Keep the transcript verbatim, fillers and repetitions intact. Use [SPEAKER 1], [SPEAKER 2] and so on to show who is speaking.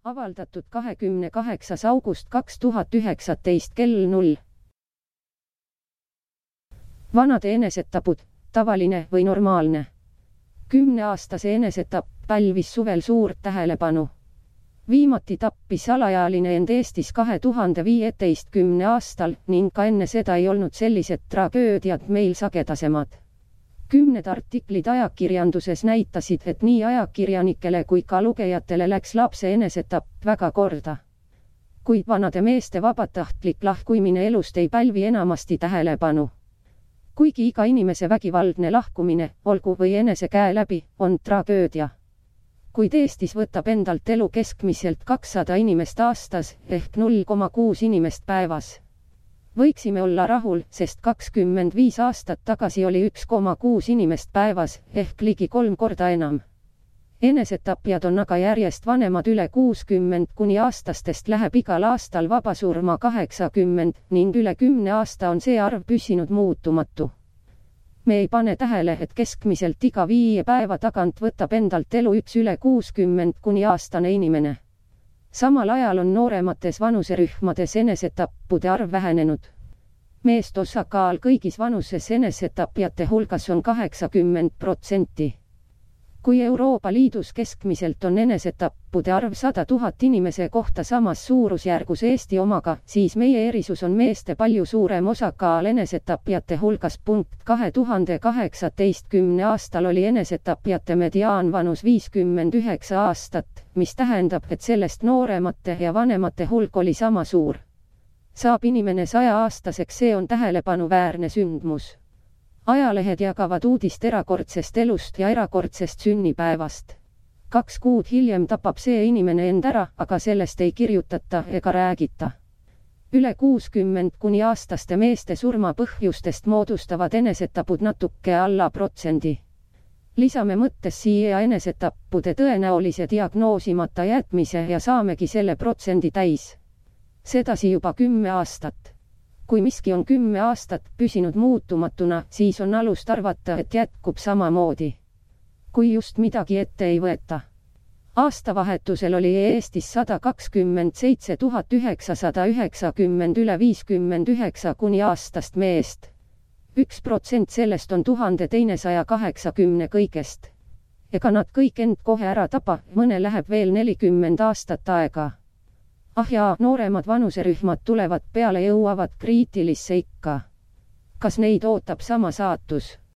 [SPEAKER 1] Avaldatud kahekümne kaheksas august kaks tuhat üheksateist kell null. Vanade enesetapud, tavaline või normaalne. Kümneaastase enesetapp pälvis suvel suurt tähelepanu. Viimati tappis alaealine end Eestis kahe tuhande viieteistkümnendal aastal ning ka enne seda ei olnud sellised tragöödiad meil sagedasemad. Kümned artiklid ajakirjanduses näitasid, et nii ajakirjanikele kui ka lugejatele läks lapse enesetapp väga korda. Kuid vanade meeste vabatahtlik lahkumine elust ei pälvi enamasti tähelepanu. Kuigi iga inimese vägivaldne lahkumine, olgu või enese käe läbi, on tragöödia. Kuid Eestis võtab endalt elu keskmiselt kakssada inimest aastas ehk null koma kuus inimest päevas. Võiksime olla rahul, sest kakskümmend viis aastat tagasi oli üks koma kuus inimest päevas ehk ligi kolm korda enam. Enesetapjad on aga järjest vanemad, üle kuuskümmend kuni aastastest läheb igal aastal vabasurma kaheksakümmend ning üle kümne aasta on see arv püsinud muutumatu. Me ei pane tähele, et keskmiselt iga viie päeva tagant võtab endalt elu üks üle kuuskümmend kuni aastane inimene. Samal ajal on nooremates vanuserühmades enesetappude arv vähenenud. Meeste osakaal kõigis vanuses enesetapjate hulgas on kaheksakümmend protsenti. Kui Euroopa Liidus keskmiselt on enesetappude arv sada tuhat inimese kohta samas suurusjärgus Eesti omaga, siis meie erisus on meeste palju suurem osakaal enesetapjate hulgas. kahe tuhande kaheksateistkümnendal aastal oli enesetapjate mediaanvanus viiskümmend üheksa aastat, mis tähendab, et sellest nooremate ja vanemate hulk oli sama suur. Saab inimene sajaaastaseks, see on tähelepanuväärne sündmus. Ajalehed jagavad uudist erakordsest elust ja erakordsest sünnipäevast. Kaks kuud hiljem tapab see inimene end ära, aga sellest ei kirjutata ega räägita. Üle kuuskümmend kuni aastaste meeste surmapõhjustest moodustavad enesetapud natuke alla protsendi. Lisame mõttes siia enesetappude tõenäolise diagnoosimata jätmise ja saamegi selle protsendi täis. Sedasi juba kümme aastat. Kui miski on kümme aastat püsinud muutumatuna, siis on alust arvata, et jätkub samamoodi. Kui just midagi ette ei võeta. Aastavahetusel oli Eestis sada kakskümmend seitse tuhat üheksasada üheksakümmend üle viiskümmend üheksa kuni aastast meest. Üks protsent sellest on tuhande teinesaja kaheksakümne kõigest. Ega nad kõik end kohe ära tapa, mõne läheb veel nelikümmend aastat aega. Ah jaa, nooremad vanuserühmad tulevad peale, jõuavad kriitilisse ikka. Kas neid ootab sama saatus?